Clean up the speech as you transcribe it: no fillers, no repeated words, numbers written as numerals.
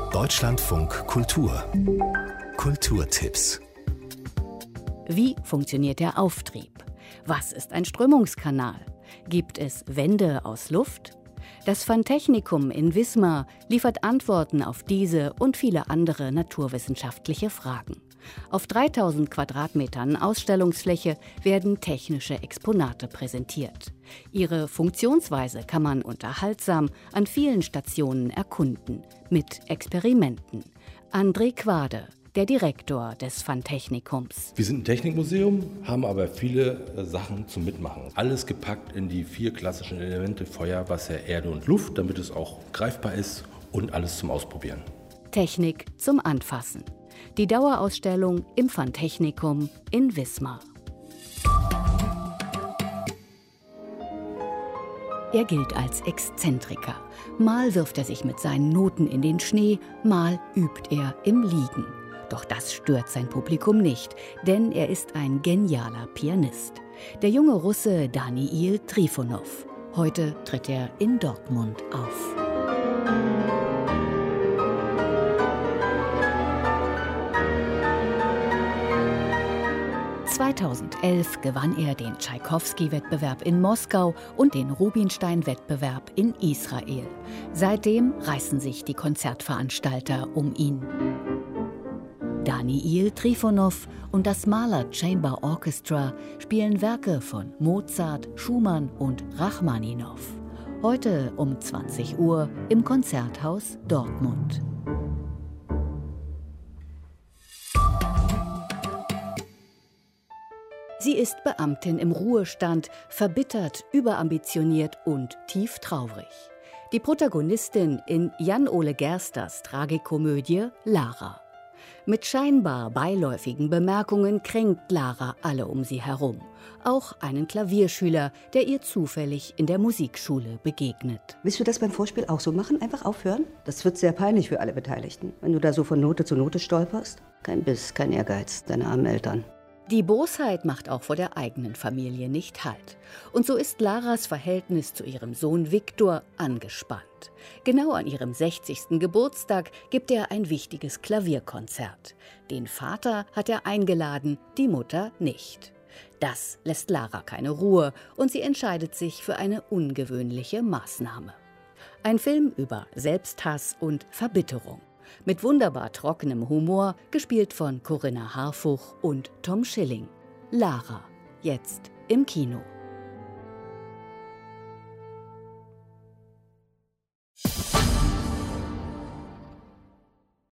Deutschlandfunk Kultur. Kulturtipps. Wie funktioniert der Auftrieb? Was ist ein Strömungskanal? Gibt es Wände aus Luft? Das Phantechnikum in Wismar liefert Antworten auf diese und viele andere naturwissenschaftliche Fragen. Auf 3000 Quadratmetern Ausstellungsfläche werden technische Exponate präsentiert. Ihre Funktionsweise kann man unterhaltsam an vielen Stationen erkunden, mit Experimenten. André Quade, der Direktor des Phantechnikums. Wir sind ein Technikmuseum, haben aber viele Sachen zum Mitmachen. Alles gepackt in die 4 klassischen Elemente Feuer, Wasser, Erde und Luft, damit es auch greifbar ist und alles zum Ausprobieren. Technik zum Anfassen. Die Dauerausstellung im Phantechnikum in Wismar. Er gilt als Exzentriker. Mal wirft er sich mit seinen Noten in den Schnee, mal übt er im Liegen. Doch das stört sein Publikum nicht, denn er ist ein genialer Pianist. Der junge Russe Daniil Trifonov. Heute tritt er in Dortmund auf. (2011) gewann er den Tschaikowski-Wettbewerb in Moskau und den Rubinstein-Wettbewerb in Israel. Seitdem reißen sich die Konzertveranstalter um ihn. Daniil Trifonov und das Mahler Chamber Orchestra spielen Werke von Mozart, Schumann und Rachmaninow. Heute um 20 Uhr im Konzerthaus Dortmund. Sie ist Beamtin im Ruhestand, verbittert, überambitioniert und tief traurig. Die Protagonistin in Jan-Ole Gersters Tragikomödie Lara. Mit scheinbar beiläufigen Bemerkungen kränkt Lara alle um sie herum. Auch einen Klavierschüler, der ihr zufällig in der Musikschule begegnet. Willst du das beim Vorspiel auch so machen? Einfach aufhören? Das wird sehr peinlich für alle Beteiligten, wenn du da so von Note zu Note stolperst. Kein Biss, kein Ehrgeiz, deine armen Eltern. Die Bosheit macht auch vor der eigenen Familie nicht Halt. Und so ist Laras Verhältnis zu ihrem Sohn Viktor angespannt. Genau an ihrem 60. Geburtstag gibt er ein wichtiges Klavierkonzert. Den Vater hat er eingeladen, die Mutter nicht. Das lässt Lara keine Ruhe und sie entscheidet sich für eine ungewöhnliche Maßnahme. Ein Film über Selbsthass und Verbitterung. Mit wunderbar trockenem Humor, gespielt von Corinna Harfuch und Tom Schilling. Lara, jetzt im Kino.